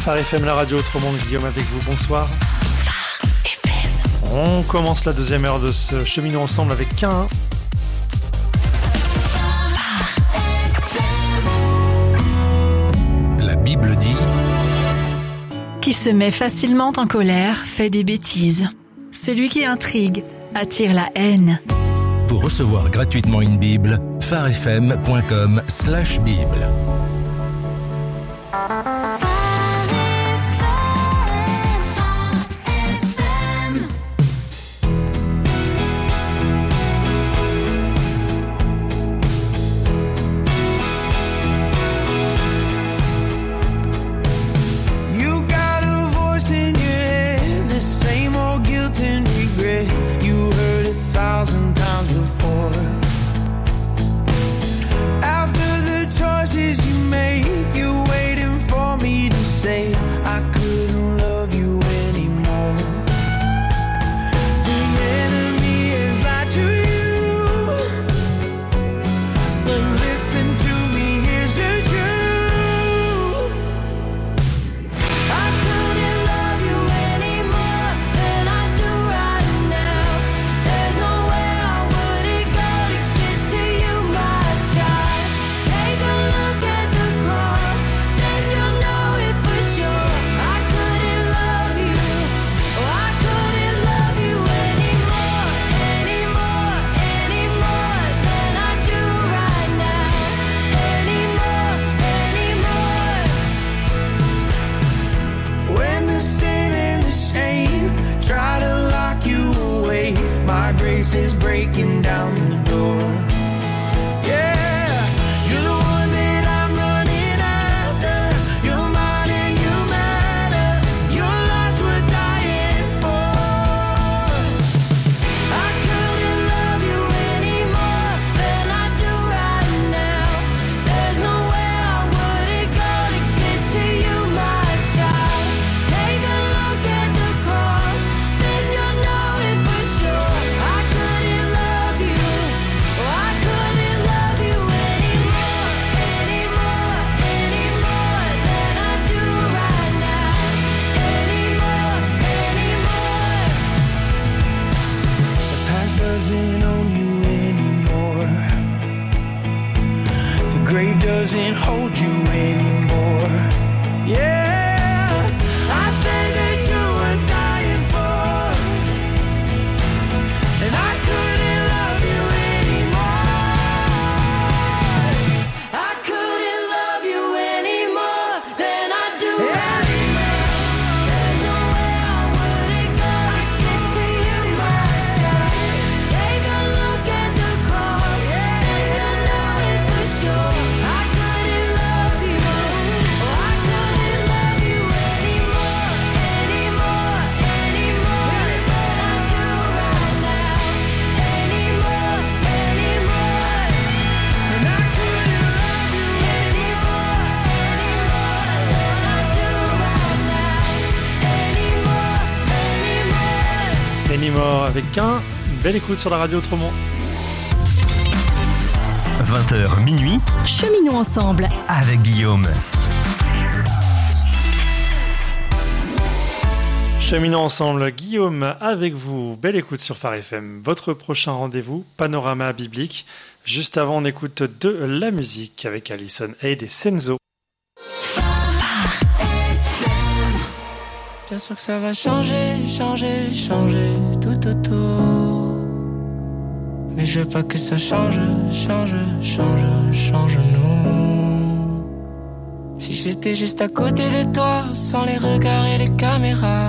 Phare FM, la radio autrement, Guillaume avec vous, bonsoir. On commence la deuxième heure de ce cheminot ensemble avec Cain. La Bible dit: qui se met facilement en colère fait des bêtises. Celui qui intrigue attire la haine. Pour recevoir gratuitement une Bible, pharefm.com/Bible. Is breaking down the door. Yeah, you're the one that I'm running after. You're mine and you matter. Your life's worth dying for. I couldn't love you any more than I do right now. There's no way I wouldn't go to get to you, my child. Take a look at the cross, then you'll know it for sure. Doesn't own you anymore. The grave doesn't hold you anymore. Yeah, I say that you were dying for, and I couldn't love you anymore. I couldn't love you anymore than I do right now. There's no way I wouldn't go to get to you, my child. Take a look at the cross, and you'll know it for sure. I couldn't love you, oh, I couldn't love you anymore, anymore, anymore than I do right now. Anymore, anymore, and I couldn't love you anymore, anymore than I do right now. Anymore, anymore. Anymore avec Cain. Belle écoute sur la radio autrement. 20h minuit Cheminons ensemble. avec Guillaume. Cheminons ensemble, Guillaume avec vous. Belle écoute sur Phare FM. Votre prochain rendez-vous, Panorama biblique. Juste avant, on écoute de la musique avec Alison Aid et Senzo. Bien sûr que ça va changer, changer, changer tout autour. Mais je veux pas que ça change, change, change, change nous. Si j'étais juste à côté de toi, sans les regards et les caméras,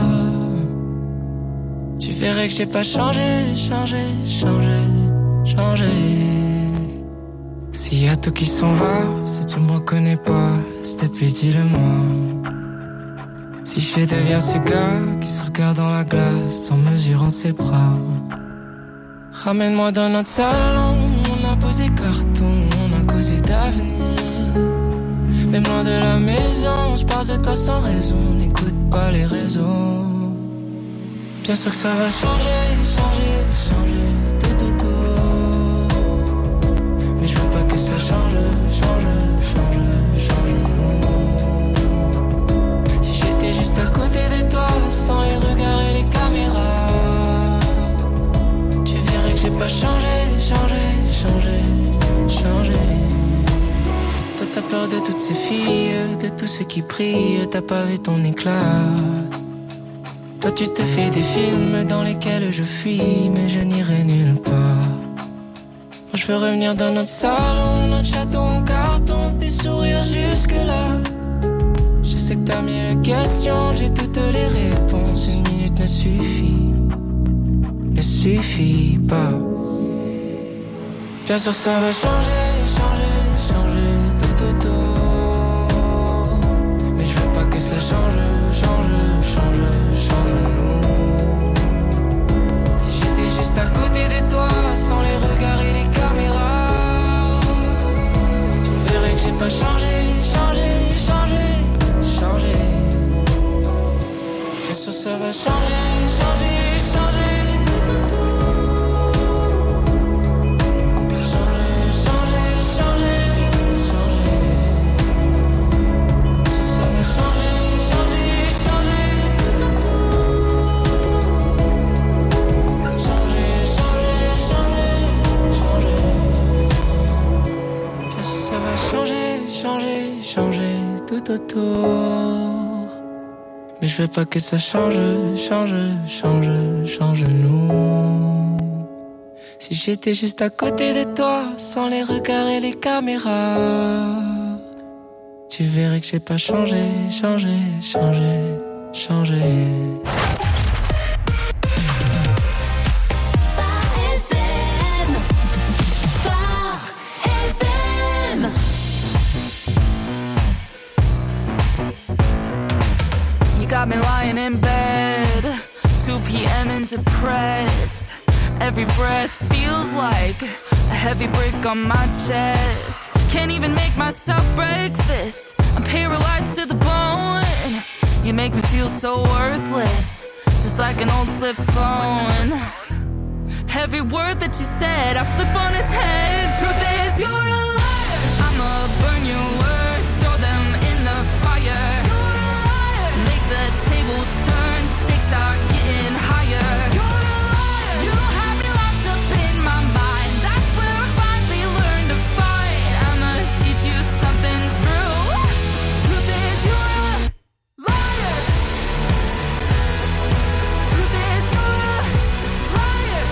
tu verrais que j'ai pas changé, changé, changé, changé. S'il y a tout qui s'en va, si tu me reconnais pas, s'il te plaît dis-le-moi. Si je deviens ce gars qui se regarde dans la glace en mesurant ses bras. Ramène-moi dans notre salon, on a posé carton, on a causé d'avenir. Même loin de la maison, je parle de toi sans raison, n'écoute pas les réseaux. Bien sûr que ça va changer, changer, changer tout autour. Mais je veux pas que ça change, change, change, change nous. Si j'ai de toutes ces filles, de tous ceux qui prient, t'as pas vu ton éclat. Toi tu te fais des films dans lesquels je fuis, mais je n'irai nulle part. Moi je veux revenir dans notre salon, notre château en carton, tes sourires jusque-là. Je sais que t'as mille questions, j'ai toutes les réponses. Une minute ne suffit pas. Bien sûr ça va changer, tout. Mais je veux pas que ça change nous. Si j'étais juste à côté de toi, sans les regards et les caméras, tu verrais que j'ai pas changé. Bien sûr ça va changer, tout. Changer tout autour. Mais je veux pas que ça change nous. Si j'étais juste à côté de toi, sans les regards et les caméras, tu verrais que j'ai pas changé. Got me lying in bed, 2 p.m. and depressed. Every breath feels like a heavy brick on my chest. Can't even make myself breakfast. I'm paralyzed to the bone. You make me feel so worthless, just like an old flip phone. Every word that you said, I flip on its head. Truth is, you're a liar. I'ma burn your words, throw them in the fire. The tables turn, stakes are getting higher. You're a liar. You have me locked up in my mind. That's where I finally learned to fight. I'ma teach you something true. Truth is, you're a liar. Truth is, you're a liar.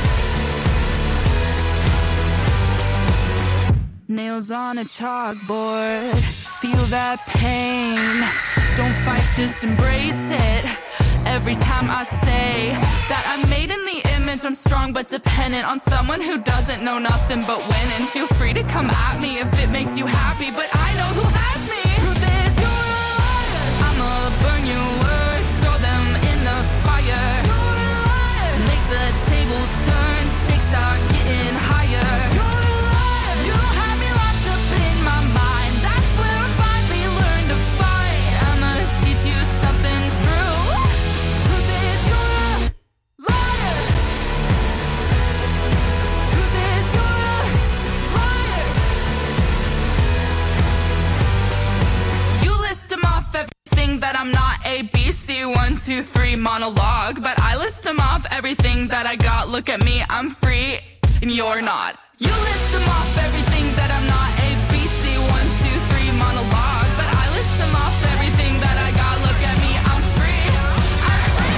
Nails on a chalkboard, feel that pain. Don't fight, just embrace it. Every time I say that I'm made in the image, I'm strong but dependent on someone who doesn't know nothing but winning. Feel free to come at me if it makes you happy, but I know who has me. Truth is, you're a liar. I'ma burn your words, throw them in the fire. You're a liar. Make the tables turn, stakes are getting higher. You're a liar. You have me locked up in my mind. That's where I finally learned to fight. I'ma teach you something true. Truth is, you're a liar. Truth is, you're a liar. You list them off, everything that I'm not. A, B, C, 1, 2, 3 monologue. But I list them off, everything that I got. Look at me, I'm free, and you're not. You list them off, everything that I'm not. A, B, C, 1, 2, 3 monologue. But I list them off, everything that I got. Look at me, I'm free, I'm free.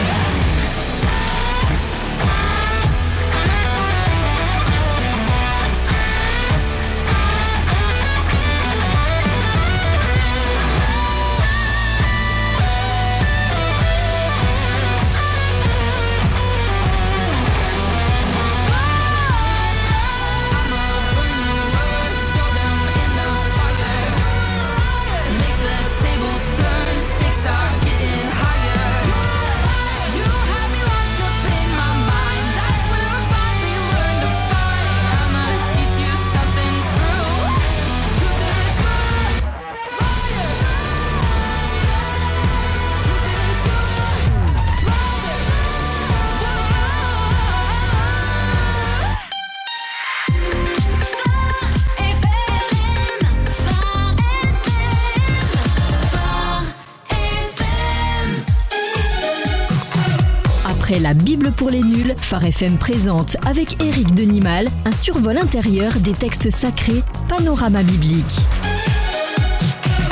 Après la Bible pour les nuls, Phare FM présente avec Éric Denimal un survol intérieur des textes sacrés, Panorama biblique.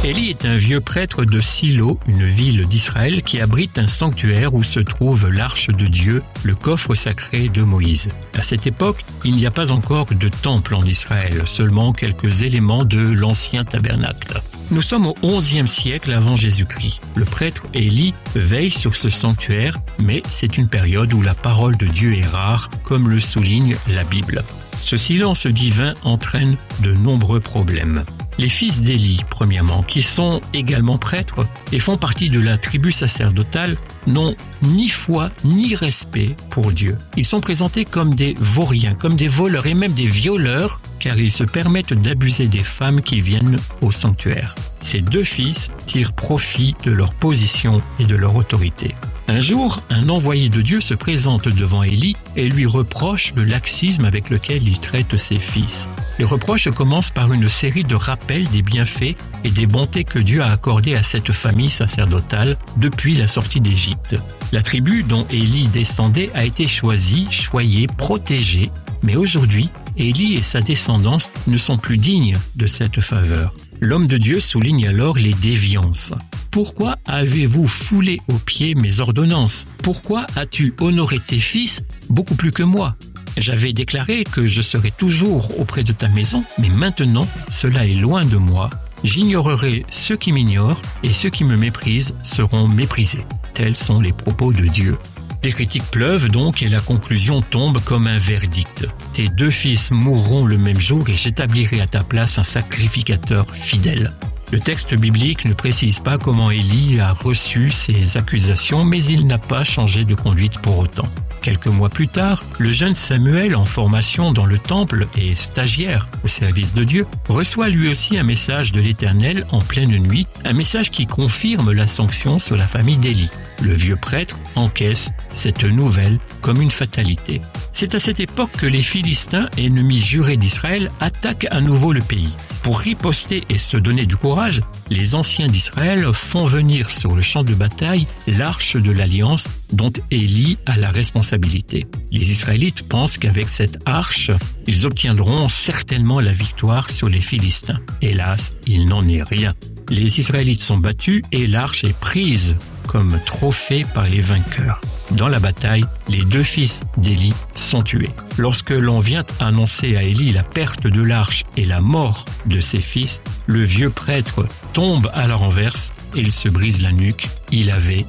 Élie est un vieux prêtre de Silo, une ville d'Israël qui abrite un sanctuaire où se trouve l'arche de Dieu, le coffre sacré de Moïse. À cette époque, il n'y a pas encore de temple en Israël, seulement quelques éléments de l'ancien tabernacle. Nous sommes au XIe siècle avant Jésus-Christ. Le prêtre Élie veille sur ce sanctuaire, mais c'est une période où la parole de Dieu est rare, comme le souligne la Bible. Ce silence divin entraîne de nombreux problèmes. Les fils d'Élie, premièrement, qui sont également prêtres et font partie de la tribu sacerdotale, n'ont ni foi ni respect pour Dieu. Ils sont présentés comme des vauriens, comme des voleurs et même des violeurs, car ils se permettent d'abuser des femmes qui viennent au sanctuaire. Ces deux fils tirent profit de leur position et de leur autorité. Un jour, un envoyé de Dieu se présente devant Élie et lui reproche le laxisme avec lequel il traite ses fils. Les reproches commencent par une série de rappels des bienfaits et des bontés que Dieu a accordés à cette famille sacerdotale depuis la sortie d'Égypte. La tribu dont Élie descendait a été choisie, choyée, protégée, mais aujourd'hui, Élie et sa descendance ne sont plus dignes de cette faveur. L'homme de Dieu souligne alors les déviances. Pourquoi avez-vous foulé aux pieds mes ordonnances? Pourquoi as-tu honoré tes fils beaucoup plus que moi? J'avais déclaré que je serais toujours auprès de ta maison, mais maintenant, cela est loin de moi. J'ignorerai ceux qui m'ignorent et ceux qui me méprisent seront méprisés. Tels sont les propos de Dieu. Les critiques pleuvent donc et la conclusion tombe comme un verdict. Tes deux fils mourront le même jour et j'établirai à ta place un sacrificateur fidèle. Le texte biblique ne précise pas comment Élie a reçu ces accusations, mais il n'a pas changé de conduite pour autant. Quelques mois plus tard, le jeune Samuel, en formation dans le temple et stagiaire au service de Dieu, reçoit lui aussi un message de l'Éternel en pleine nuit, un message qui confirme la sanction sur la famille d'Élie. Le vieux prêtre encaisse cette nouvelle comme une fatalité. C'est à cette époque que les Philistins, ennemis jurés d'Israël, attaquent à nouveau le pays. Pour riposter et se donner du courage, les anciens d'Israël font venir sur le champ de bataille l'arche de l'Alliance dont Élie a la responsabilité. Les Israélites pensent qu'avec cette arche, ils obtiendront certainement la victoire sur les Philistins. Hélas, il n'en est rien. Les Israélites sont battus et l'arche est prise comme trophée par les vainqueurs. Dans la bataille, les deux fils d'Élie sont tués. Lorsque l'on vient annoncer à Élie la perte de l'arche et la mort de ses fils, le vieux prêtre tombe à la renverse et il se brise la nuque. Il avait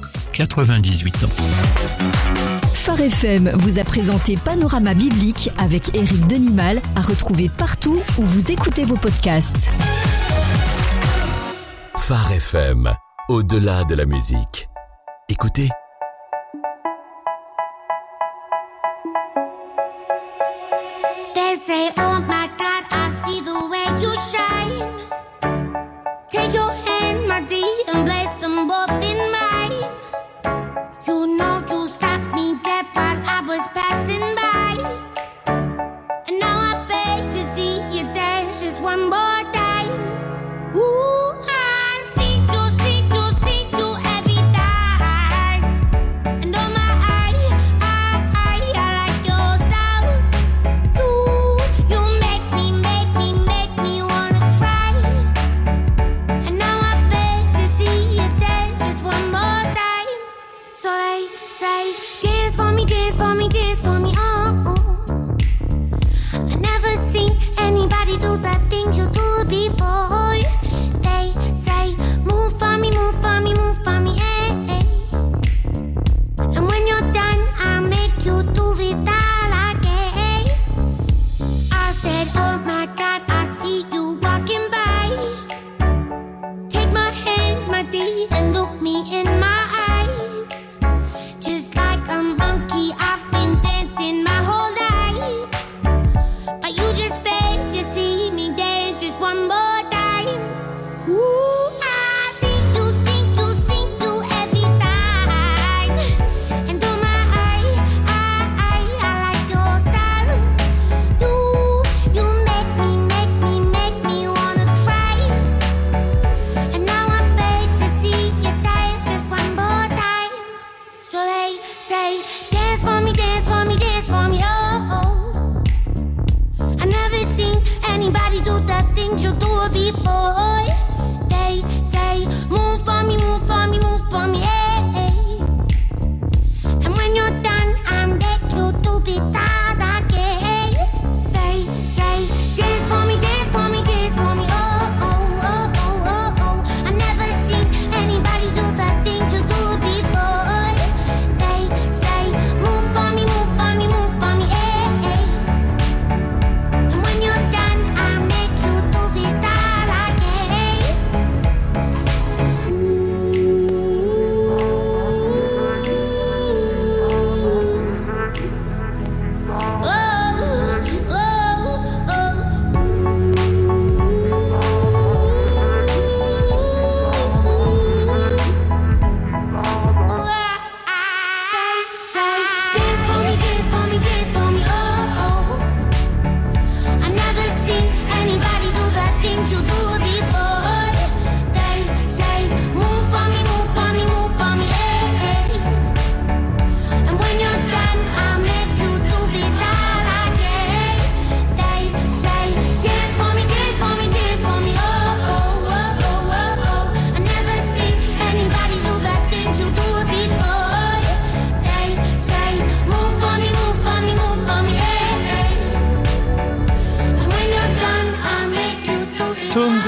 98 ans. Phare FM vous a présenté Panorama Biblique avec Éric Denimal, à retrouver partout où vous écoutez vos podcasts. Phare FM, au-delà de la musique. Écoutez. They say, oh my God, I see the way you shine. Take your hand, my dear, and place them both in mine. You know you stopped me dead while I was passing by. And now I beg to see you dance just one more time. Ooh, I see you every time. And oh my, I like your style. You make me wanna cry. And now I beg to see you dance just one more time. So they say, dance for me, dance for me, dance for me, oh. I never seen anybody do the things you do before. They say, move for me, move for me, move for me, eh, eh. And when you're done, I'll make you do it all again. I said, oh my God, I see you walking by. Take my hands, my dear, and look me in my eyes. Just like a monkey, I've been dancing my whole life. But you just beg to see me dance just one more time. Ooh, I see you every time. And oh my, I like your style. You make me wanna cry. And now I beg to see you dance just one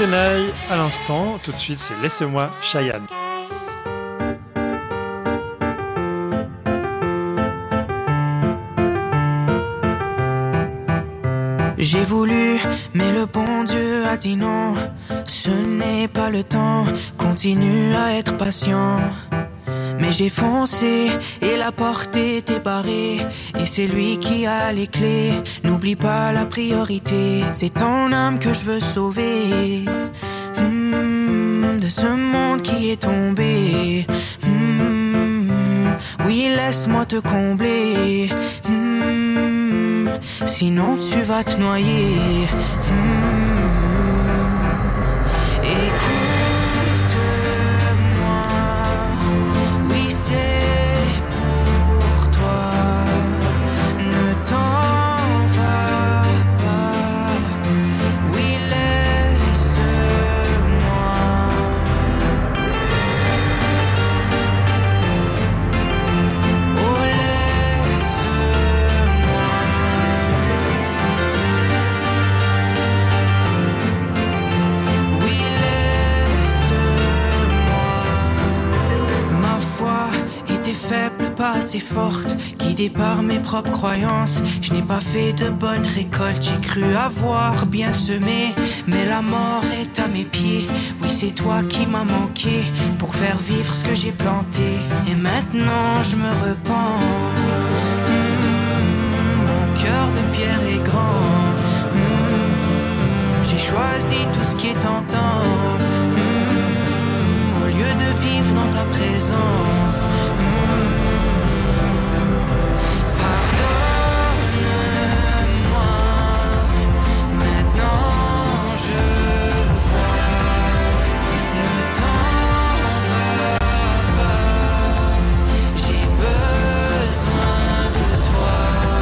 Kuzenai à l'instant. Tout de suite, c'est Laissez-moi Cheyenne. J'ai voulu, mais le bon Dieu a dit non. Ce n'est pas le temps, continue à être patient. Mais j'ai foncé et la porte était barrée. Et c'est lui qui a les clés. N'oublie pas la priorité. C'est ton âme que je veux sauver. De ce monde qui est tombé. Oui, laisse-moi te combler. Sinon tu vas te noyer. Écoute-moi, oui c'est pour toi. Ne t'en va pas. Oui laisse-moi. Oh laisse-moi. Oui, laisse-moi. Ma foi était faible, pas assez forte, guidée par mes propres croyances. Je n'ai pas fait de bonnes récoltes, j'ai cru avoir bien semé, mais la mort est à mes pieds. Oui, c'est toi qui m'as manqué pour faire vivre ce que j'ai planté. Et maintenant je me repens. Mon cœur de pierre est grand. J'ai choisi tout ce qui est tentant. Au lieu de vivre dans ta présence. Pardonne-moi. Maintenant je vois. Ne t'en va pas. J'ai besoin de toi.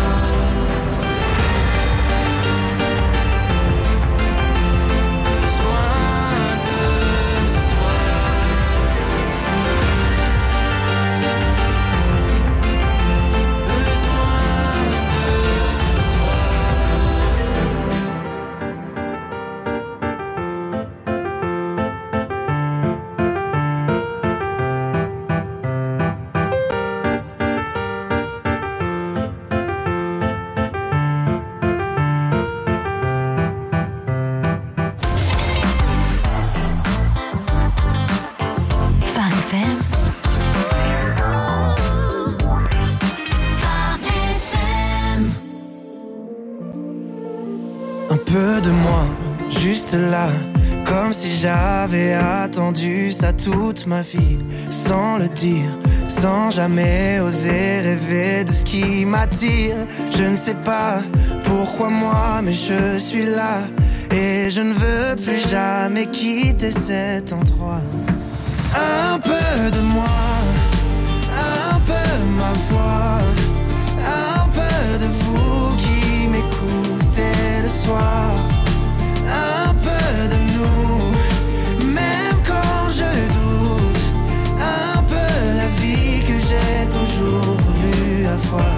Un peu de moi, juste là, comme si j'avais attendu ça toute ma vie, sans le dire, sans jamais oser rêver de ce qui m'attire. Je ne sais pas pourquoi moi, mais je suis là, et je ne veux plus jamais quitter cet endroit. Un peu de moi, un peu ma voix, un peu de vous qui m'écoutez le soir, un peu de nous, même quand je doute, un peu la vie que j'ai toujours voulu avoir.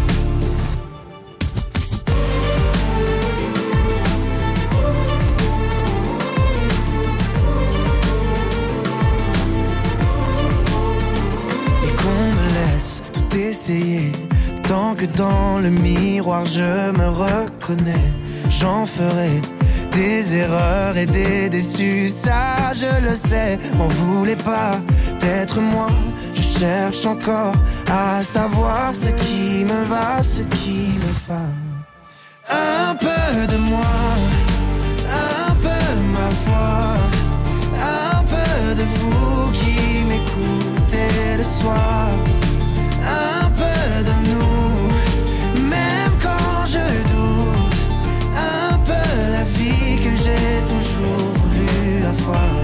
Essayer, tant que dans le miroir je me reconnais, j'en ferai des erreurs et des déçus, ça je le sais. On voulait pas d'être moi, je cherche encore à savoir ce qui me va, ce qui me va. Un peu de moi, un peu ma voix, un peu de vous qui m'écoutez le soir. Un peu de nous, même quand je doute, un peu la vie que j'ai toujours voulu avoir.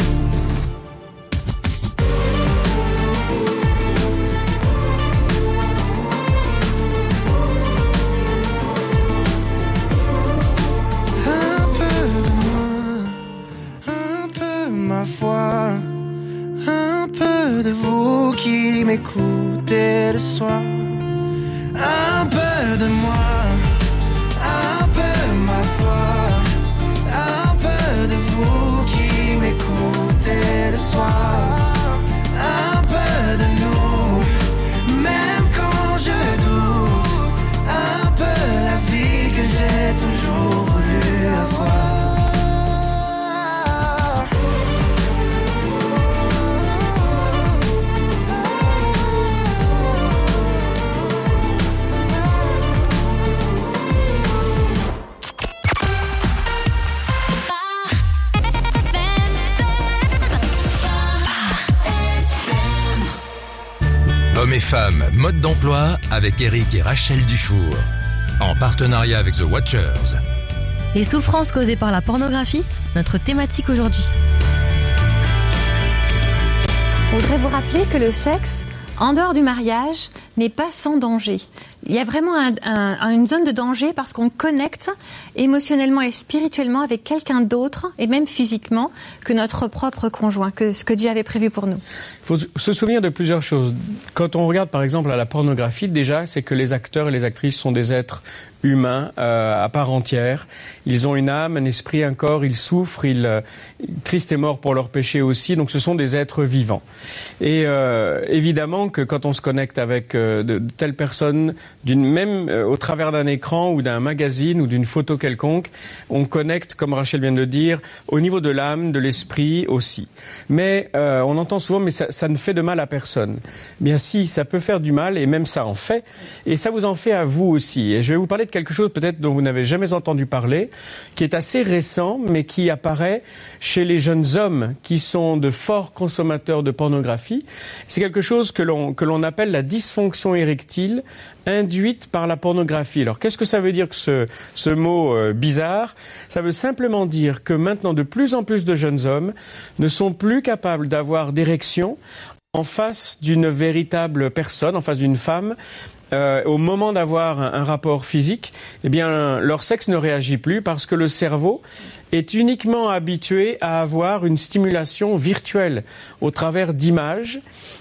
Un peu de moi, un peu ma foi, un peu de vous qui m'écoutez le soir. Un peu de moi, un peu ma foi, un peu de vous Hommes et femmes, mode d'emploi avec Eric et Rachel Dufour. En partenariat avec The Watchers. Les souffrances causées par la pornographie, notre thématique aujourd'hui. Je voudrais vous rappeler que le sexe, en dehors du mariage, n'est pas sans danger. Il y a vraiment une zone de danger parce qu'on connecte émotionnellement et spirituellement avec quelqu'un d'autre, et même physiquement, que notre propre conjoint, que ce que Dieu avait prévu pour nous. Il faut se souvenir de plusieurs choses. Quand on regarde par exemple à la pornographie, déjà, c'est que les acteurs et les actrices sont des êtres humains à part entière. Ils ont une âme, un esprit, un corps, ils souffrent, Christ est mort pour leurs péchés aussi, donc ce sont des êtres vivants. Et évidemment que quand on se connecte avec de telles personnes, même au travers d'un écran ou d'un magazine ou d'une photo quelconque, on connecte, comme Rachel vient de le dire, au niveau de l'âme, de l'esprit aussi. Mais on entend souvent, mais ça ne fait de mal à personne. Bien si, ça peut faire du mal, et même ça en fait, et ça vous en fait à vous aussi. Et je vais vous parler de quelque chose peut-être dont vous n'avez jamais entendu parler, qui est assez récent, mais qui apparaît chez les jeunes hommes qui sont de forts consommateurs de pornographie. C'est quelque chose que l'on appelle la dysfonction érectile induite par la pornographie. Alors, qu'est-ce que ça veut dire que ce mot bizarre? Ça veut simplement dire que maintenant, de plus en plus de jeunes hommes ne sont plus capables d'avoir d'érection en face d'une véritable personne, en face d'une femme. Au moment d'avoir un rapport physique, eh bien, leur sexe ne réagit plus parce que le cerveau est uniquement habitué à avoir une stimulation virtuelle au travers d'images.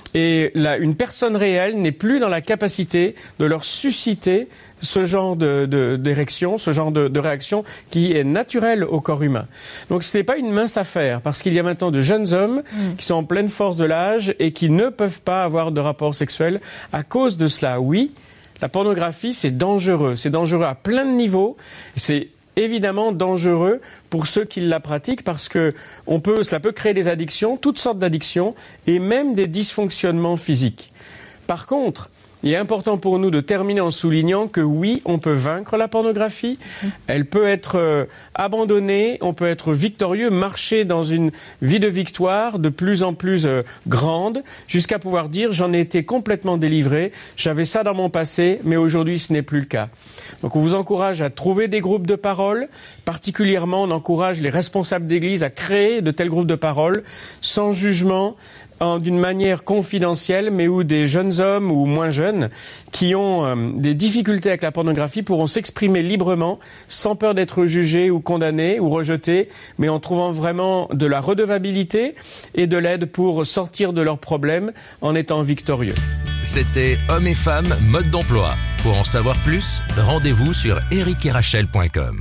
Et une personne réelle n'est plus dans la capacité de leur susciter ce genre d'érection, ce genre de réaction qui est naturelle au corps humain. Donc ce n'est pas une mince affaire, parce qu'il y a maintenant de jeunes hommes qui sont en pleine force de l'âge et qui ne peuvent pas avoir de rapport sexuel à cause de cela. Oui, la pornographie, c'est dangereux. C'est dangereux à plein de niveaux. C'est évidemment dangereux pour ceux qui la pratiquent parce que ça peut créer des addictions, toutes sortes d'addictions et même des dysfonctionnements physiques. Par contre, il est important pour nous de terminer en soulignant que oui, on peut vaincre la pornographie, elle peut être abandonnée, on peut être victorieux, marcher dans une vie de victoire de plus en plus grande, jusqu'à pouvoir dire j'en ai été complètement délivré, j'avais ça dans mon passé, mais aujourd'hui ce n'est plus le cas. Donc on vous encourage à trouver des groupes de parole, particulièrement on encourage les responsables d'église à créer de tels groupes de parole, sans jugement, d'une manière confidentielle, mais où des jeunes hommes ou moins jeunes qui ont des difficultés avec la pornographie pourront s'exprimer librement, sans peur d'être jugés ou condamnés ou rejetés, mais en trouvant vraiment de la redevabilité et de l'aide pour sortir de leurs problèmes en étant victorieux. C'était Hommes et femmes, mode d'emploi. Pour en savoir plus, rendez-vous sur ericetRachel.com.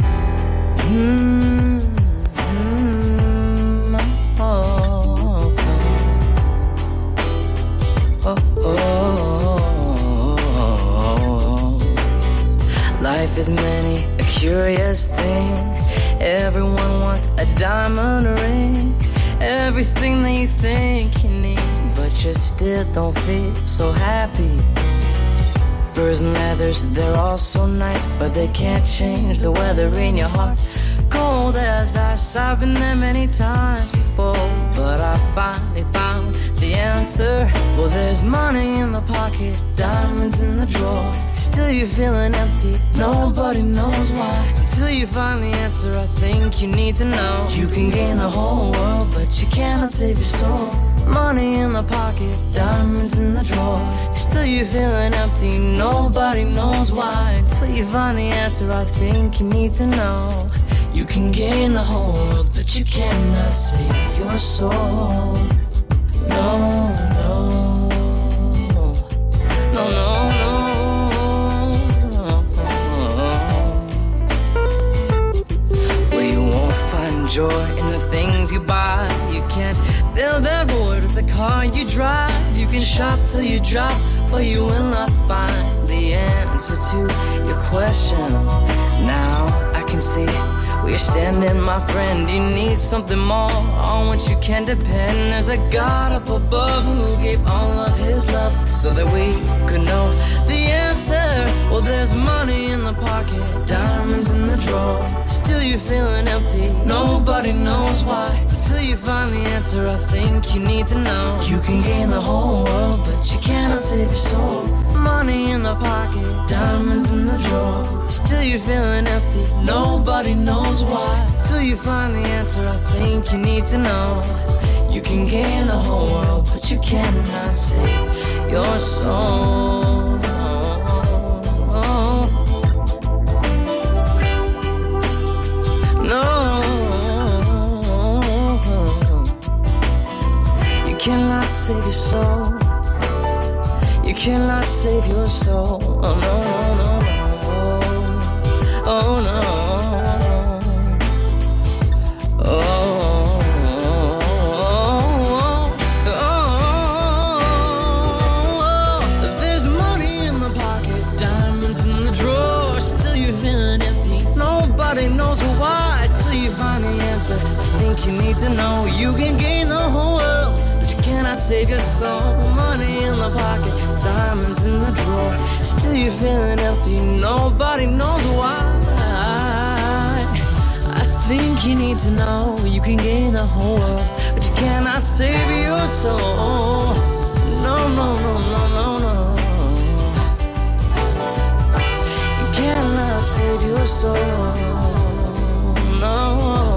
Life is many a curious thing. Everyone wants a diamond ring. Everything that you think you need, but you still don't feel so happy. Furs and leathers, they're all so nice, but they can't change the weather in your heart. Cold as ice, I've been there many times before, but I finally found the answer. Well, there's money in the pocket, diamonds in the drawer. Still you're feeling empty, nobody knows why. Until you find the answer, I think you need to know. You can gain the whole world, but you cannot save your soul. Money in the pocket, diamonds in the drawer. Still you're feeling empty, nobody knows why. Until you find the answer, I think you need to know. You can gain the whole world, but you cannot save your soul. No, no, no, no, no. Well, you won't find joy in the things you buy. You can't fill that void with the car you drive. You can shop till you drop, but you will not find the answer to your question. Now I can see Well, you're standing, my friend, you need something more on which you can depend. There's a God up above who gave all of his love so that we could know the answer. Well, there's money in the pocket, diamonds in the drawer. Still you're feeling empty, nobody knows why. Until you find the answer, I think you need to know. You can gain the whole world, but you cannot save your soul. Money in the pocket, diamonds in the drawer. Still you're feeling empty, nobody knows why. Till you find the answer, I think you need to know. You can gain the whole world, but you cannot save your soul. No, you cannot save your soul. You cannot save your soul. Oh no, no, no. Oh no. Oh, there's money in the pocket, diamonds in the drawer. Still you're feeling empty, nobody knows why. Till you find the answer, I think you need to know. You can gain the whole world, but you cannot save your soul. Money in the pocket, diamonds in the drawer. Still you're feeling empty, nobody knows why. I think you need to know. You can gain the whole world, but you cannot save your soul. No, no, no, no, no, no. You cannot save your soul. No.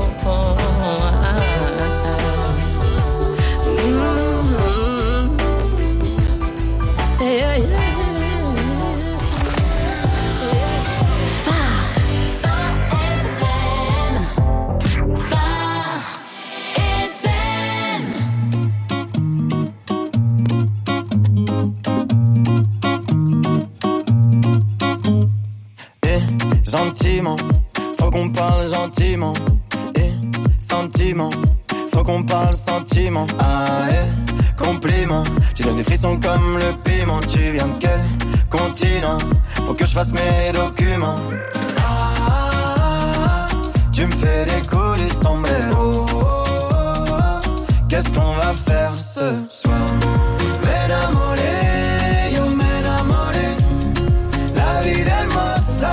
Yeah, yeah. Gentiment, faut qu'on parle gentiment. Et sentiment, faut qu'on parle sentiment. Ah et compliment, tu donnes des frissons comme le piment. Tu viens de quel continent? Faut que je fasse mes documents. Ah, tu me fais décoller sombrero. Qu'est-ce qu'on va faire ce soir? M'enamoré, yo m'enamoré. La vida hermosa.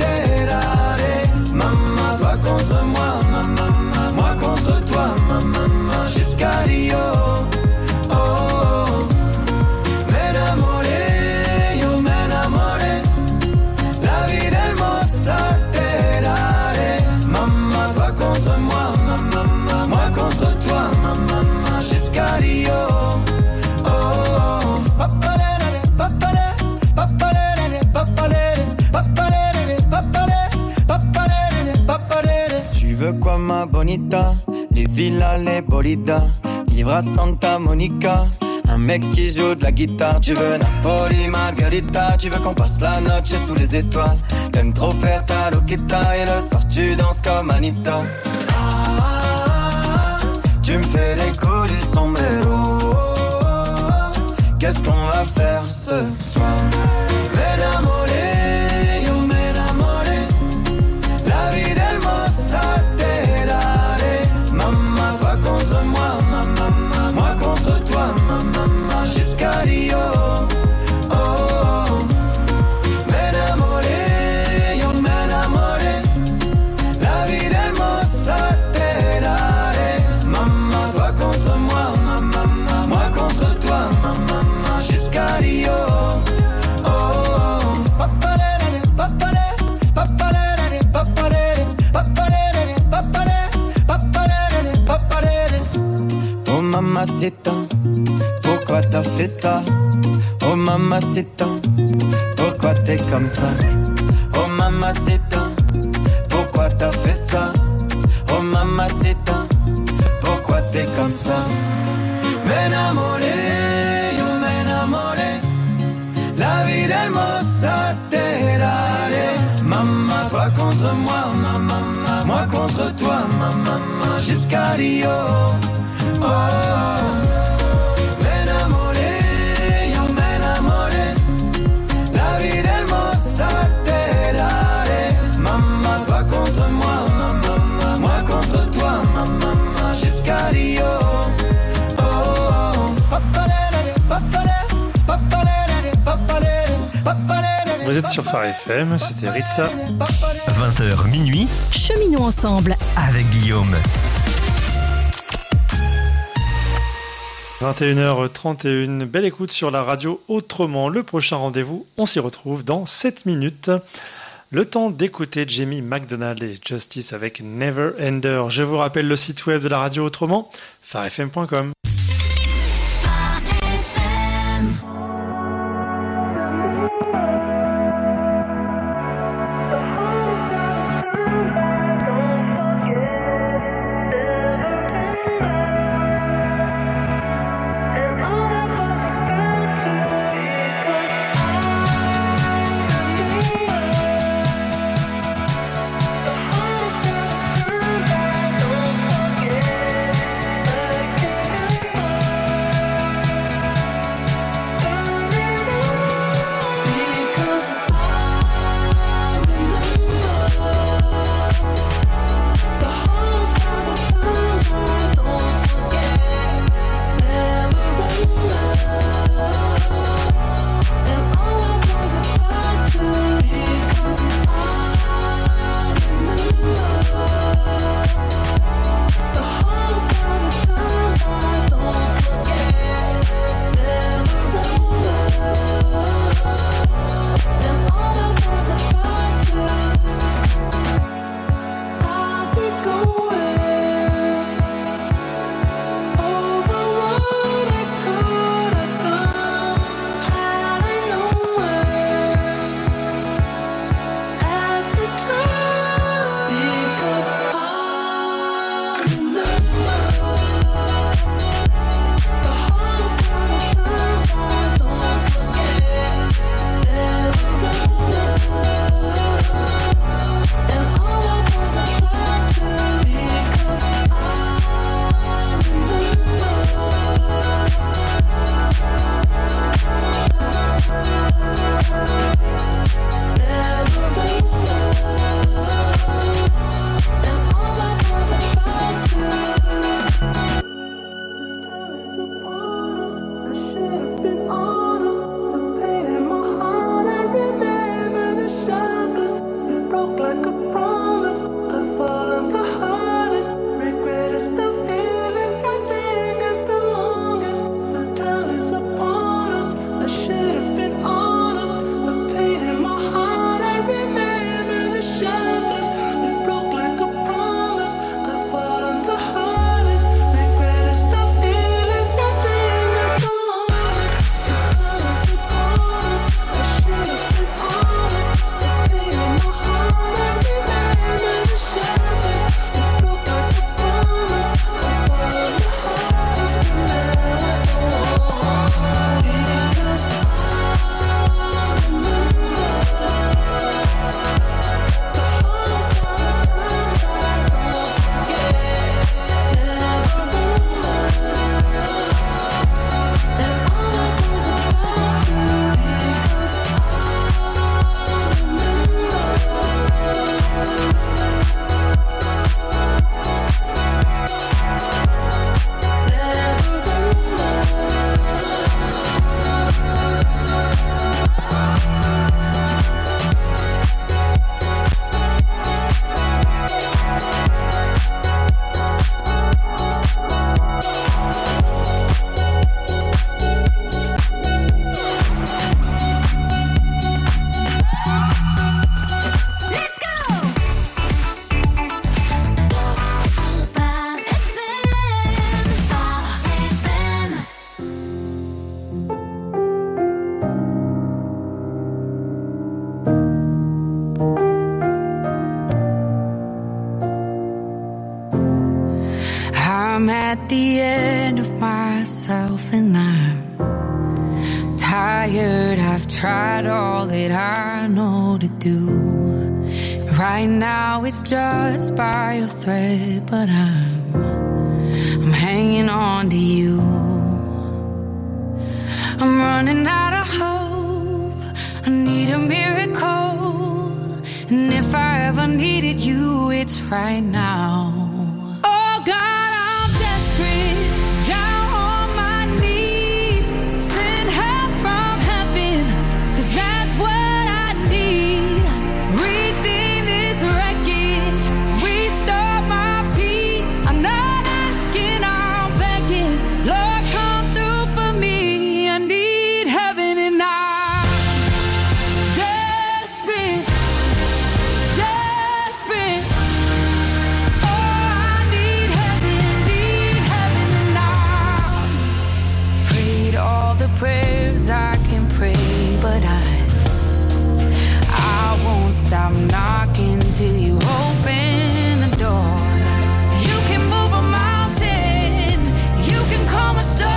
Contre moi, moi contre toi, jusqu'à Rio. Oh, oh. M'enamoré, yo m'enamoré. La vida hermosa te daré. Maman, toi contre moi, moi contre toi, jusqu'à Rio. Oh, oh. Papalere, papalere, papalere, papalere, papalere, papalere, papalere. Tu veux quoi ma bonita? Les villas, les bolidas. Vivre à Santa Monica. Un mec qui joue de la guitare. Tu veux Napoli, Margarita. Tu veux qu'on passe la noche sous les étoiles. T'aimes trop faire ta loquita. Et le soir tu danses comme Anita. Tu me fais décoller sombrero. Qu'est-ce qu'on va faire ce soir? M'enamoré, yo m'enamoré. La vida hermosa te daré. Maman, toi contre moi, moi contre toi, jusqu'à Rio. Oh, oh. M'enamoré, yo m'enamoré. La vida hermosa te daré. Maman, toi contre moi, moi contre toi, jusqu'à Rio. Oh, oh. Papalere, papalere, papalere, papalere, papalere, papalere, papalere, papalere. Oh mamacita, pourquoi t'as fait ça? Oh mamacita, pourquoi t'es comme ça? Oh mamacita, pourquoi t'as fait ça? Oh mamacita, pourquoi t'es comme ça? M'enamoré, yo m'enamoré. La vida hermosa te daré. Maman, toi contre moi, moi contre toi, jusqu'à Rio. Oh, m'enamoré, yo m'enamoré. La vida hermosa te daré. Maman, toi contre moi, Vous êtes sur Phare FM, c'était Ritza. 20h minuit. Cheminons ensemble avec Guillaume. 21h31, belle écoute sur la radio Autrement. Le prochain rendez-vous, on s'y retrouve dans 7 minutes. Le temps d'écouter Jamie McDonald et Justice avec Never Ender. Je vous rappelle le site web de la radio Autrement, pharefm.com. I'm at the end of myself and I'm tired. I've tried all that I know to do. Right now it's just by a thread, but I'm hanging on to you. I'm running out of hope. I need a miracle. And if I ever needed you, it's right now. Oh God, I'm desperate, down on my knees. Send help from heaven, 'cause that's what I the prayers I can pray, but I won't stop knocking till you open the door. You can move a mountain, you can calm a storm.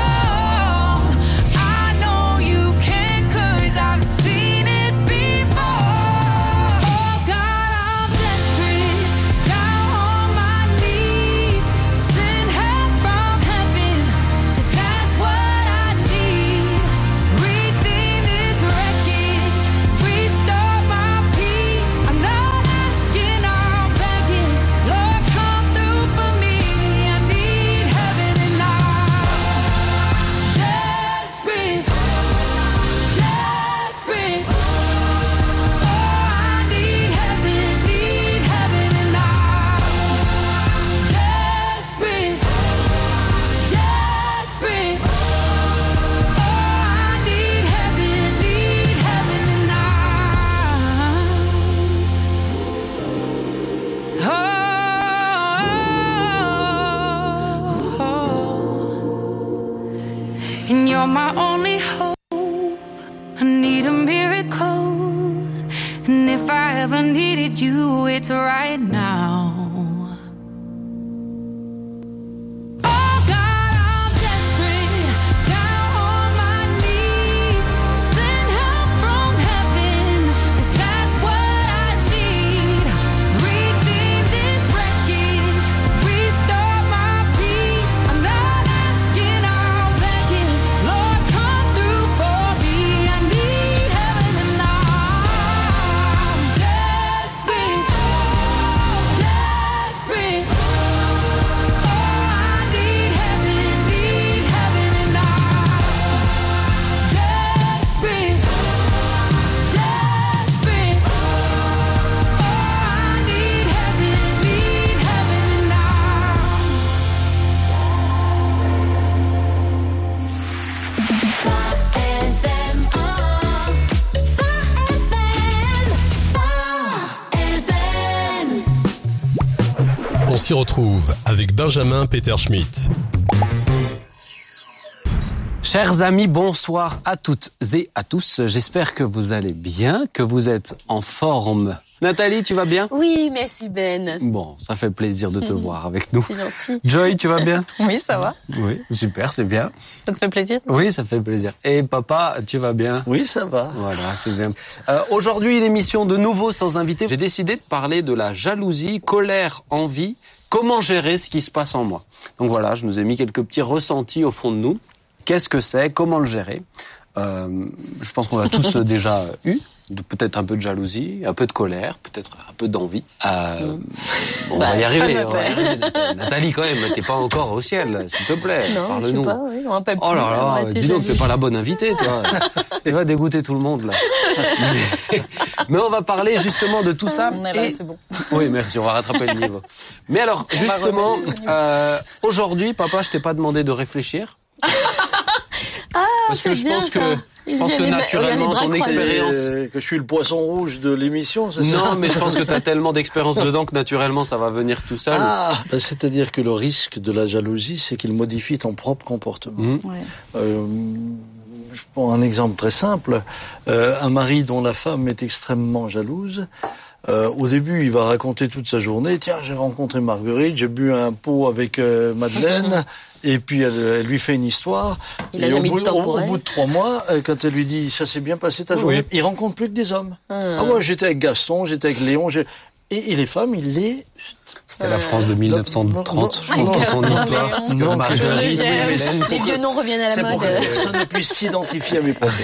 I know you can, 'cause I've seen it before. Oh God, I'm desperate, down on my knees. Send help from heaven, 'cause that's what I need. Redeem this wreckage, restore my peace. I'm not asking, I'm begging. Lord, come through for me. I need heaven and I'm desperate, desperate. Oh, I need heaven and I'm desperate, desperate. Oh, I need heaven and and you're my only hope. I need a miracle, and if I ever needed you, it's right now. Oh God, I'm desperate, down on my knees. Send help from heaven, 'cause that's what I need. Redeem this wreckage, restore my peace. I'm not asking, I'm begging. Lord, come through for me. I need heaven and I'm desperate, desperate. Oh, I need heaven and I'm desperate, desperate. Oh, I need heaven and On s'y retrouve avec Benjamin Peter Schmidt. Chers amis, bonsoir à toutes et à tous. J'espère que vous allez bien, que vous êtes en forme. Nathalie, tu vas bien? Oui, merci Ben. Bon, ça fait plaisir de te voir avec nous. C'est gentil. Joy, tu vas bien? Oui, ça va. Oui, super, c'est bien. Ça te fait plaisir? Oui, ça fait plaisir. Et papa, tu vas bien? Oui, ça va. Voilà, c'est bien. Aujourd'hui, une émission de nouveau sans invité. J'ai décidé de parler de la jalousie, colère, envie, comment gérer ce qui se passe en moi. Donc voilà, je nous ai mis quelques petits ressentis au fond de nous. Qu'est-ce que c'est? Comment le gérer? Je pense qu'on l'a tous déjà eu. Peut-être un peu de jalousie, un peu de colère, peut-être un peu d'envie. On va y arriver. Nathalie, quand même, t'es pas encore au ciel, s'il te plaît. Non, parle-nous. je sais pas, oui, on rappelle plus. Oh là là, dis donc, t'es pas la bonne invitée, toi. Tu vas dégoûter tout le monde, là. Mais on va parler justement de tout ça. On est là, c'est bon. Oui, merci, on va rattraper le niveau. Mais alors, justement, aujourd'hui, papa, je t'ai pas demandé de réfléchir. Parce que je pense que naturellement ton expérience que je suis le poisson rouge de l'émission, c'est ça? Non, mais je pense que tu as tellement d'expérience dedans que naturellement ça va venir tout seul. C'est-à-dire que le risque de la jalousie, c'est qu'il modifie ton propre comportement. Je prends un exemple très simple. Un mari dont la femme est extrêmement jalouse, au début, il va raconter toute sa journée. Tiens, j'ai rencontré Marguerite, j'ai bu un pot avec Madeleine. Et puis elle lui fait une histoire. Il a jamais eu de temps pour elle. Au bout de 3 mois, quand elle lui dit ça s'est bien passé ta journée, il rencontre plus que des hommes. Ah ouais, j'étais avec Gaston, j'étais avec Léon. Et les femmes, il les... C'était la France de 1930, je pense, dans son histoire. Non, Marguerite, les vieux noms reviennent à la mode. C'est pour que personne ne puisse s'identifier à mes propos.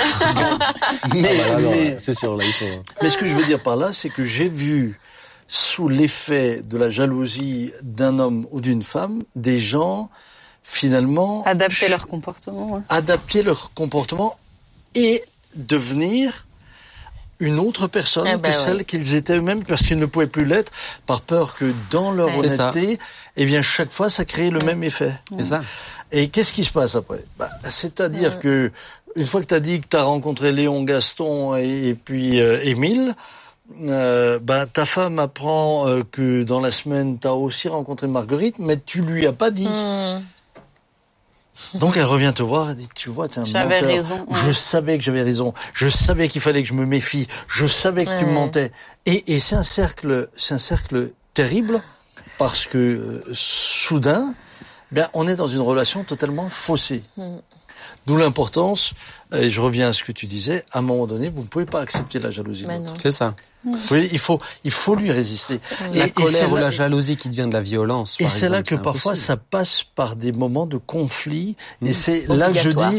C'est sûr, là, ils sont... Mais ce que je veux dire par là, c'est que j'ai vu, sous l'effet de la jalousie d'un homme ou d'une femme, des gens, finalement... Adapter leur comportement. Ouais. Adapter leur comportement et devenir une autre personne que celle qu'ils étaient eux-mêmes, parce qu'ils ne pouvaient plus l'être, par peur que dans leur honnêteté, eh bien, chaque fois, ça crée le même effet. C'est ça. Et qu'est-ce qui se passe après? C'est-à-dire que, une fois que tu as dit que tu as rencontré Léon, Gaston et puis Émile, ta femme apprend que dans la semaine, tu as aussi rencontré Marguerite, mais tu lui as pas dit. Donc elle revient te voir et dit, tu vois, t'es un J'avais menteur. raison, ouais. Je savais que j'avais raison. Je savais qu'il fallait que je me méfie. Je savais que tu me mentais. Et c'est un cercle terrible parce que soudain, on est dans une relation totalement faussée. D'où l'importance, et je reviens à ce que tu disais, à un moment donné, vous ne pouvez pas accepter la jalousie de l'autre. C'est ça. Vous voyez, il faut lui résister. La colère ou là- la jalousie qui devient de la violence. Et par c'est là exemple, que c'est parfois impossible. ça passe par des moments de conflit. Et c'est là que je dis,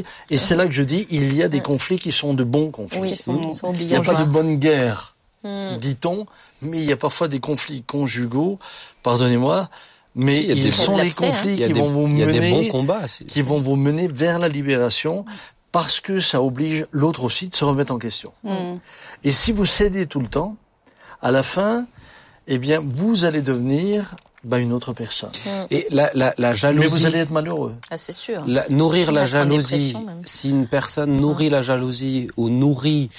il y a des conflits qui sont de bons conflits. Oui, qui sont Il n'y a pas de justes. bonne guerre, Mm. dit-on, mais il y a parfois des conflits conjugaux, pardonnez-moi, mais Si, il y a des ils sont bons- les conflits Il y a qui des- vont vous il y a mener, des bons combats. qui vont vous mener vers la libération, parce que ça oblige l'autre aussi de se remettre en question. Et si vous cédez tout le temps, à la fin, eh bien, vous allez devenir une autre personne. Et la jalousie. Mais vous allez être malheureux. Ah, c'est sûr. Nourrir la On reste en jalousie, dépression, même. si une personne nourrit la jalousie ou nourrit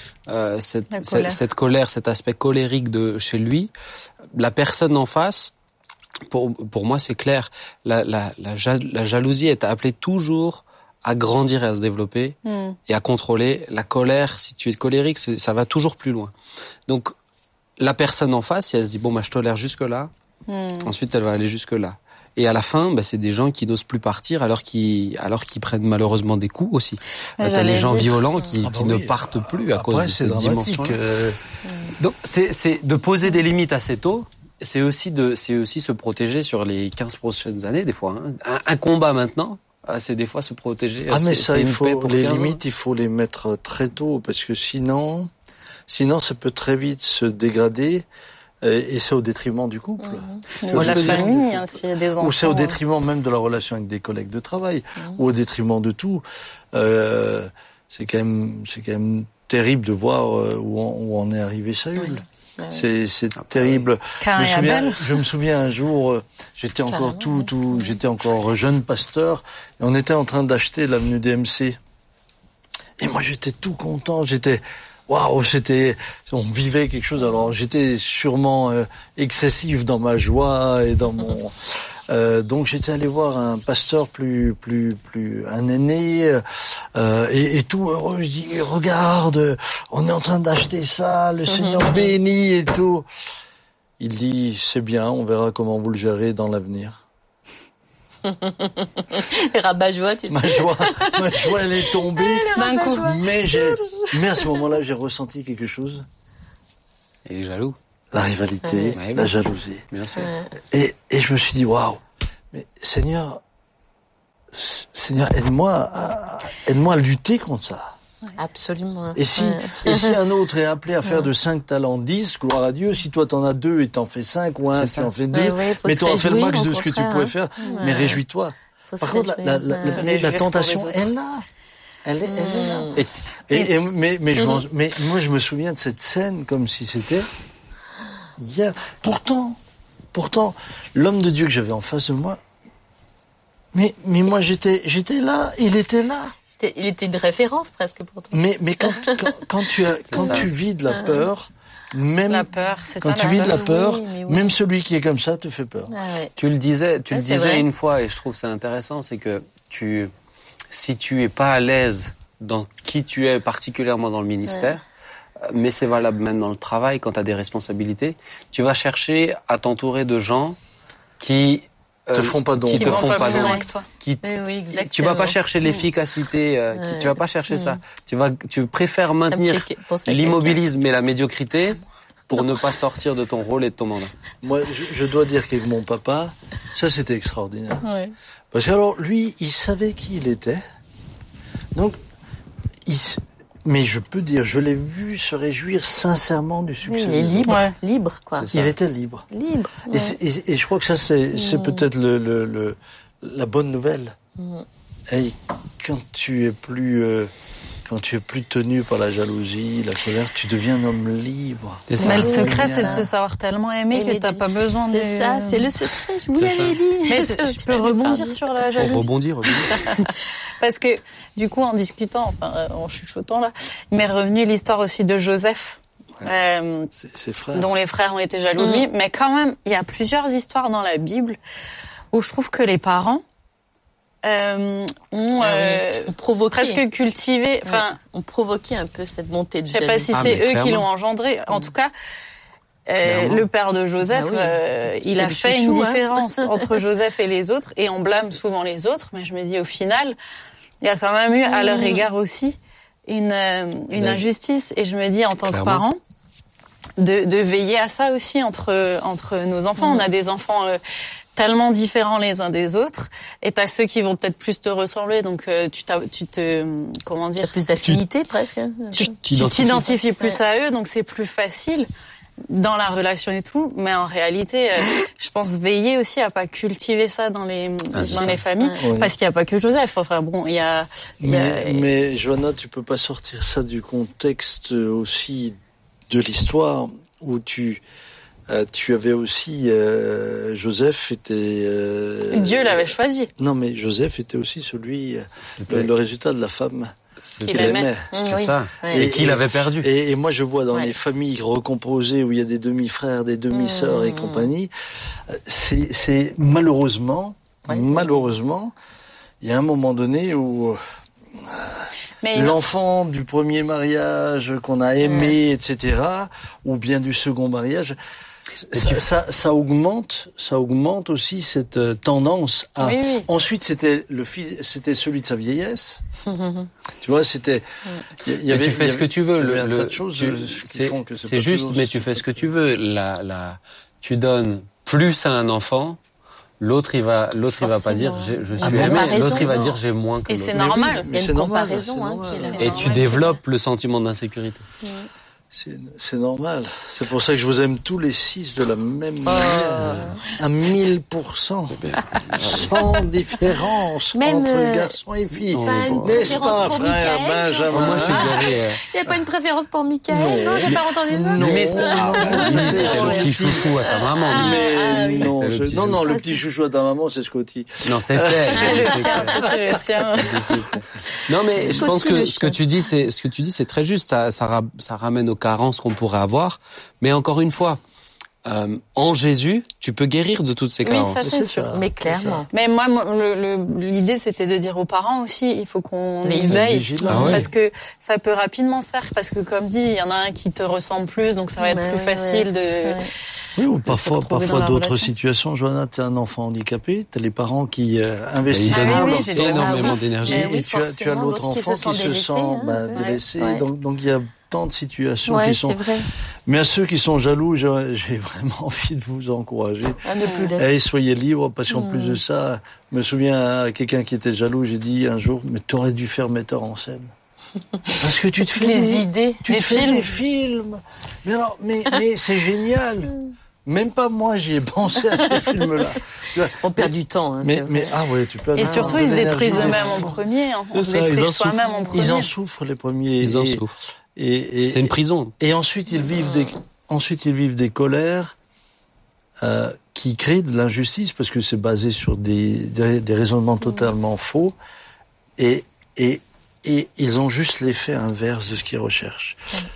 cette colère, cet aspect colérique de chez lui, la personne en face, pour moi c'est clair, la jalousie est appelée toujours à grandir et à se développer et à contrôler. La colère, si tu es colérique, ça va toujours plus loin. Donc la personne en face, si elle se dit je tolère jusque là, ensuite elle va aller jusque là. Et à la fin, c'est des gens qui n'osent plus partir alors qu'ils prennent malheureusement des coups aussi. T'as les gens violents qui ne partent plus à cause de cette dimension. Donc c'est de poser des limites assez tôt. C'est aussi se protéger sur les 15 prochaines années des fois. Hein. Un combat maintenant, c'est des fois se protéger. Mais c'est ça, une paix pour les 15 ans. limites, il faut les mettre très tôt parce que sinon ça peut très vite se dégrader. Et c'est au détriment du couple. Moi, la famille, hein, s'il y a des enfants. Ou c'est au détriment même de la relation avec des collègues de travail, ou au détriment de tout. C'est quand même terrible de voir où on est arrivé, Saül. C'est terrible. Je me souviens un jour, j'étais encore j'étais encore jeune pasteur, et on était en train d'acheter l'avenue DMC. Et moi, j'étais tout content, waouh, on vivait quelque chose. Alors j'étais sûrement excessif dans ma joie et dans mon. Donc j'étais allé voir un pasteur un aîné et tout heureux. Je dis regarde, on est en train d'acheter ça, le Seigneur bénit et tout. Il dit c'est bien, on verra comment vous le gérez dans l'avenir. Rabat-joie, tu sais. Ma joie, elle est tombée. D'un coup. Mais à ce moment-là, j'ai ressenti quelque chose. Il est jaloux. La rivalité, la jalousie. Bien sûr. Et je me suis dit, waouh, mais Seigneur, aide-moi à lutter contre ça. Absolument. Et si un autre est appelé à faire de 5 talents 10, gloire à Dieu, si toi t'en as 2 et t'en fais 5 ou 1, tu en fais 2, mais tu as fait le max de ce que tu pouvais faire, mais réjouis-toi. Par contre, la tentation est là. Elle est là. Mais moi je me souviens de cette scène comme si c'était hier. Pourtant, l'homme de Dieu que j'avais en face de moi, mais moi j'étais là, il était là. Il était une référence presque pour toi. Mais quand tu vis de la peur, même la peur, c'est quand ça, tu la vis de la peur. peur, Oui. même celui qui est comme ça te fait peur. Tu le disais vrai. une fois, et je trouve ça intéressant, c'est que si tu es pas à l'aise dans qui tu es, particulièrement dans le ministère, mais c'est valable même dans le travail, quand tu as des responsabilités, tu vas chercher à t'entourer de gens qui te font pas d'ombre. Qui te font pas d'ombre. Tu vas pas chercher l'efficacité, tu vas pas chercher ça. Tu préfères maintenir l'immobilisme et la médiocrité pour ne pas sortir de ton rôle et de ton mandat. Moi, je dois dire qu'avec mon papa, ça c'était extraordinaire. Ouais. Parce que alors, lui, il savait qui il était. Donc, mais je peux dire, je l'ai vu se réjouir sincèrement du succès. Oui, il est libre, libre quoi. Il était libre. Libre. Ouais. Et je crois que ça, c'est peut-être la bonne nouvelle. Hey, quand tu es plus tenu par la jalousie, la colère, tu deviens un homme libre. Mais le secret, c'est de se savoir tellement aimer que t'as pas besoin de... C'est ça, c'est le secret, je vous l'avais dit. Mais je peux rebondir sur la jalousie. Rebondir. Parce que, du coup, en discutant, en chuchotant là, il m'est revenu l'histoire aussi de Joseph. Ses frères. Dont les frères ont été jaloux de lui. Mais quand même, il y a plusieurs histoires dans la Bible où je trouve que les parents ont provoqué. presque cultivé. Enfin, on provoquait un peu cette montée de je sais pas si c'est eux qui l'ont engendré. En tout cas, le père de Joseph, il a fait une différence entre Joseph et les autres, et on blâme souvent les autres. Mais je me dis, au final, il y a quand même eu à leur égard aussi une injustice. Et je me dis, en tant que parent, de veiller à ça aussi entre nos enfants. On a des enfants tellement différents les uns des autres, et t'as ceux qui vont peut-être plus te ressembler, donc comment dire, t'as plus d'affinité presque. Tu t'identifies plus à eux, donc c'est plus facile dans la relation et tout. Mais en réalité, je pense veiller aussi à pas cultiver ça dans les familles, parce qu'il y a pas que Joseph. Enfin bon, il y a. Mais Johanna, tu peux pas sortir ça du contexte aussi de l'histoire où tu avais aussi Joseph était Dieu l'avait choisi. Non, mais Joseph était aussi celui le résultat de la femme qu'il aimait. C'est ça. Et qu'il avait perdu. Et moi, je vois dans les familles recomposées où il y a des demi-frères, des demi-sœurs et compagnie, c'est malheureusement, il y a un moment donné où l'enfant du premier mariage qu'on a aimé, etc., ou bien du second mariage, ça augmente aussi cette tendance à. Ensuite, c'était celui de sa vieillesse. Tu vois, c'était. Tu fais ce que tu veux. Un tas de choses qui font que c'est juste, mais tu fais ce que tu veux. Tu donnes plus à un enfant. L'autre, il va pas dire je suis aimé. L'autre, il va dire j'ai moins que l'autre. Et c'est normal. Il y a une comparaison. Et tu développes le sentiment d'insécurité. C'est normal. C'est pour ça que je vous aime tous les 6 de la même manière. À 1000%. Sans différence entre garçons et filles. N'est-ce pas, frère Benjamin? Moi, je suis garé. Il n'y a pas une préférence pour Michael? Non, j'ai pas entendu ça. Mais c'était le petit chouchou à sa maman. Non, le petit chouchou à ta maman, c'est Scotty. Non, c'est le tien. Non, mais je pense que ce que tu dis, c'est très juste. Ça ramène aux carences qu'on pourrait avoir. Mais encore une fois, en Jésus, tu peux guérir de toutes ces carences. Oui, ça c'est sûr. Mais clairement. Mais moi, l'idée, c'était de dire aux parents aussi, il faut qu'on y veille. Parce que ça peut rapidement se faire. Parce que comme dit, il y en a un qui te ressemble plus, donc ça va être plus facile de... Oui, ou parfois d'autres situations. Johanna, tu as un enfant handicapé, tu as les parents qui investissent énormément d'énergie. Et tu as l'autre enfant qui se sent délaissé. Donc il y a tant de situations qui sont... Vrai. Mais à ceux qui sont jaloux, j'ai vraiment envie de vous encourager. Et soyez libres, parce qu'en plus de ça, je me souviens à quelqu'un qui était jaloux, j'ai dit un jour, mais t'aurais dû faire metteur en scène. Parce que tu te fais des films. Mais c'est génial. Même pas moi, j'y ai pensé à ces films-là. On perd du temps. Tu perds. Et surtout, ils se détruisent eux-mêmes en premier. On se détruit soi-même en premier. Ils en souffrent les premiers. Ils en souffrent. C'est une prison. Et ensuite, ils vivent des colères qui créent de l'injustice parce que c'est basé sur des raisonnements totalement faux. Et ils ont juste l'effet inverse de ce qu'ils recherchent.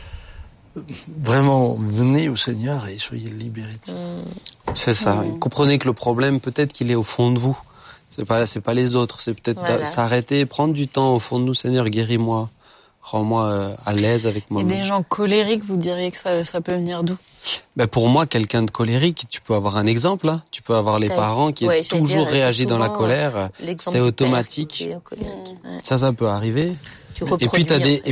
Vraiment, venez au Seigneur et soyez libérés de ça. C'est ça. Comprenez que le problème, peut-être qu'il est au fond de vous. C'est pas les autres. C'est peut-être s'arrêter, prendre du temps au fond de nous. Seigneur, guéris-moi. Rends-moi à l'aise avec moi-même. Et des gens colériques, vous diriez que ça peut venir d'où? Pour moi, quelqu'un de colérique, tu peux avoir un exemple. Hein. Tu peux avoir les parents qui ont toujours réagi dans la colère. C'était automatique. Ça peut arriver. Et puis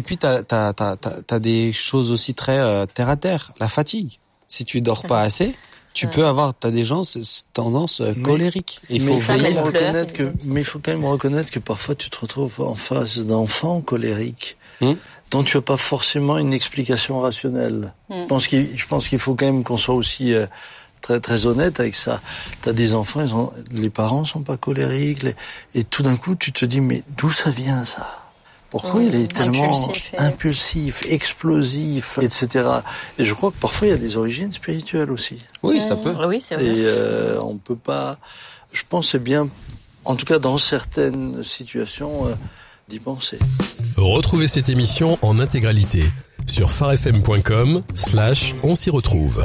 t'as des choses aussi très terre à terre. La fatigue. Si tu dors pas assez, t'as des gens cette tendance colérique. Il faut mais il faut quand même reconnaître que parfois tu te retrouves en face d'enfants colériques. dont tu n'as pas forcément une explication rationnelle. Je pense qu'il faut quand même qu'on soit aussi très très honnête avec ça. T'as des enfants, les parents sont pas colériques, et tout d'un coup tu te dis mais d'où ça vient ça? Pourquoi il est tellement impulsif, explosif, etc. Et je crois que parfois il y a des origines spirituelles aussi. Oui, ça peut. Oui, c'est vrai. Et on peut pas. Je pense que c'est bien, en tout cas dans certaines situations, d'y penser. Retrouvez cette émission en intégralité sur farfm.com/on s'y retrouve.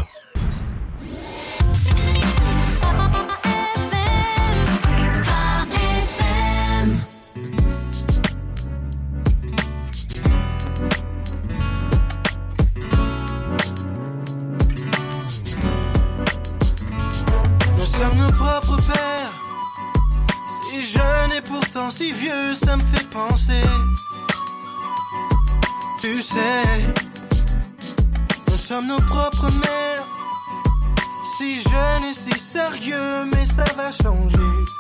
si vieux, ça me fait penser. Tu sais, nous sommes nos propres mères. Si jeune et si sérieux, mais ça va changer.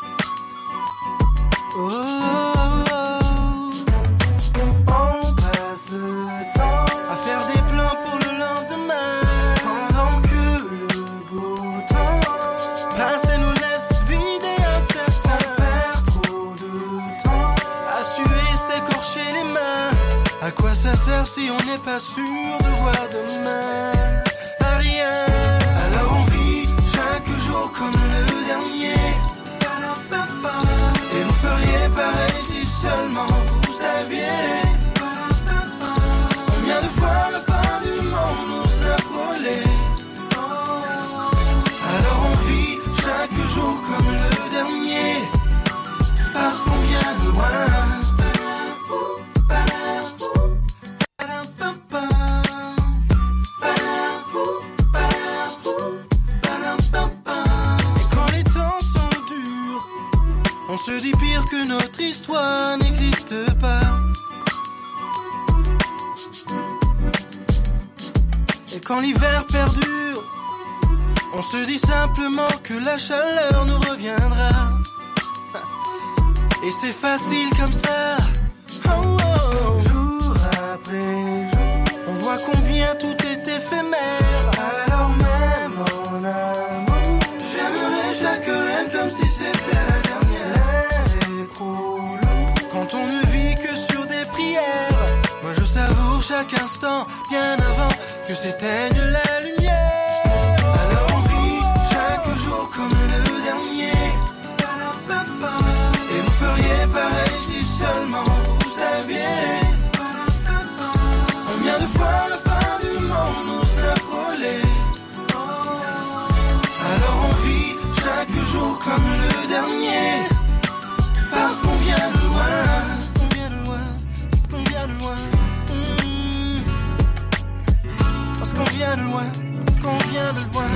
Oh, oh, oh. On passe le temps à faire des plans pour le lendemain, pendant que le beau temps passe et nous laisse vider un certain. On perd trop de temps à suer, s'écorcher les mains. À quoi ça sert si on n'est pas sûr de voir demain? À rien. Alors on vit chaque jour comme le dernier. Et vous feriez pareil si seulement vous saviez combien de fois la fin du monde nous a frôlé. Alors on vit chaque jour comme le dernier, parce qu'on vient de loin. On se dit pire que notre histoire n'existe pas. Et quand l'hiver perdure, on se dit simplement que la chaleur nous reviendra. Et c'est facile comme ça. Oh, oh. Jour après jour, on voit combien tout est éphémère. Alors même en amour, j'aimerais chaque reine comme si c'était la dernière. Quand on ne vit que sur des prières, moi je savoure chaque instant bien avant que s'éteigne la lumière. Alors on vit chaque jour comme le dernier. Et vous feriez pareil si seulement vous saviez combien de fois la fin du monde nous a frôlé. Alors on vit chaque jour comme le dernier, parce qu'on vient de loin, on vient de loin, parce qu'on vient de loin. Parce qu'on vient de loin, parce qu'on vient de loin.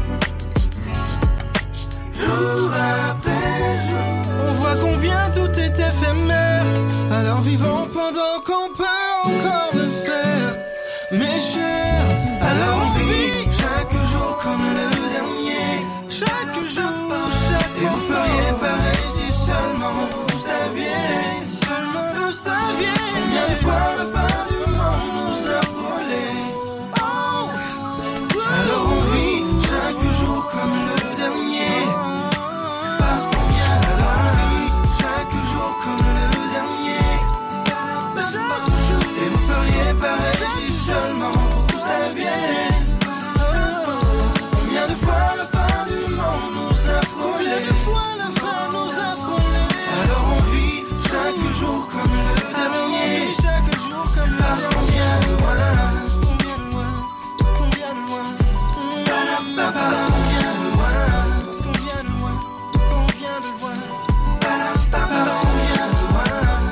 Jour après jour, on voit combien tout est éphémère. Alors vivons pendant qu'on peut encore le faire, mes chers. Alors on vit chaque jour comme le dernier, chaque jour, chaque jour. Et vous feriez pareil si seulement vous saviez, si seulement vous saviez combien de fois la fin du monde nous a frôlé. Oh. Alors on vit chaque jour comme le dernier, parce qu'on vient de loin. On vit chaque jour comme le dernier, et vous feriez pareil si seulement vous saviez combien de fois la fin du monde nous a frôlé. Alors on vit chaque jour comme le dernier, chaque jour comme le dernier, parce qu'on vient de loin, parce qu'on vient de loin, parce qu'on vient de loin, parce qu'on vient de loin, parce qu'on vient de loin, parce qu'on vient de loin,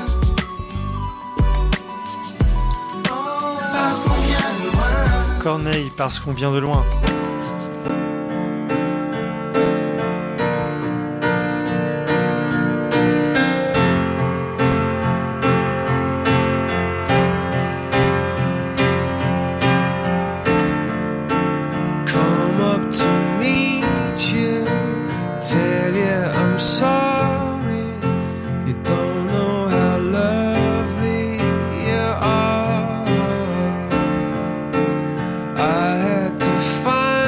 parce qu'on vient de loin. Corneille, parce qu'on vient de loin. I had to find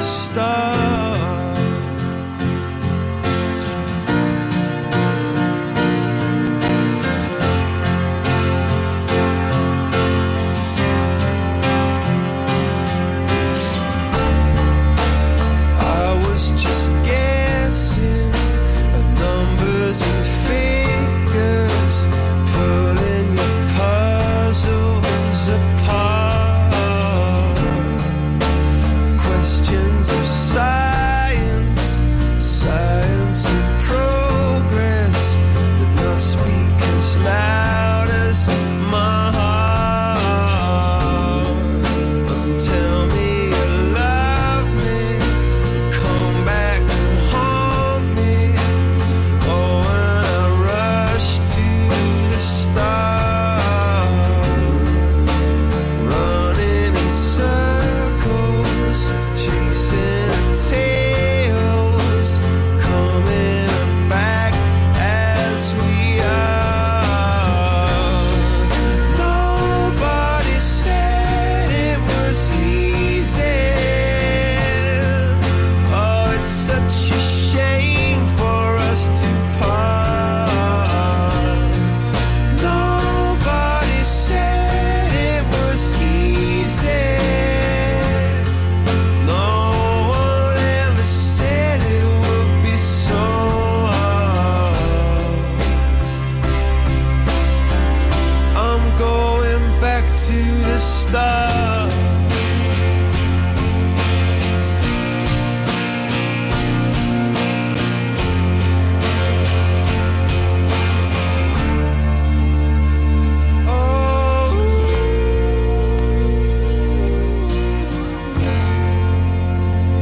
start. I was just guessing at numbers and figures, pulling your puzzles apart. Questions of